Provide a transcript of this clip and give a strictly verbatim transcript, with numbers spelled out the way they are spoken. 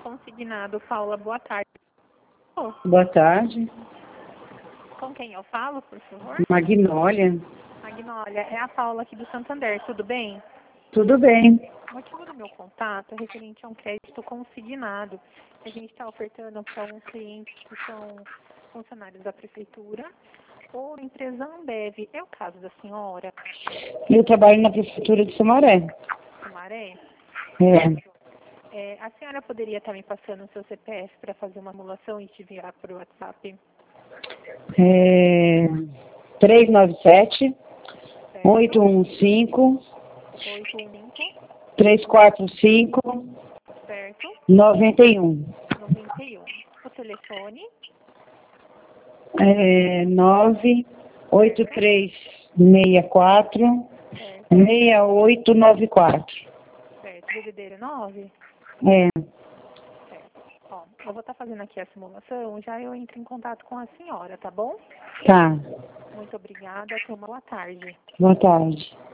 consignado. Paula, boa tarde. Oh, Boa tarde. com quem eu falo, por favor? Magnólia. Magnólia, é a Paula aqui do Santander, tudo bem? Tudo bem. O motivo do meu contato é referente a um crédito consignado que a gente está ofertando para alguns clientes que são funcionários da prefeitura ou da empresa Ambev. É o caso da senhora? Eu trabalho na prefeitura de Sumaré. Sumaré? É. É, a senhora poderia estar me passando o seu C P F para fazer uma simulação e te enviar por WhatsApp? É... três nove sete, Certo? oito um cinco, oito um cinco, três quatro cinco, certo? nove um. noventa e um. O telefone? É... nove oito três seis quatro, Certo. seis oito nove quatro. Certo. Bebedeiro nove? É. Certo. Ó, eu vou estar fazendo aqui a simulação, já eu entro em contato com a senhora, tá bom? Tá. Muito obrigada, tenha uma boa tarde. Boa tarde.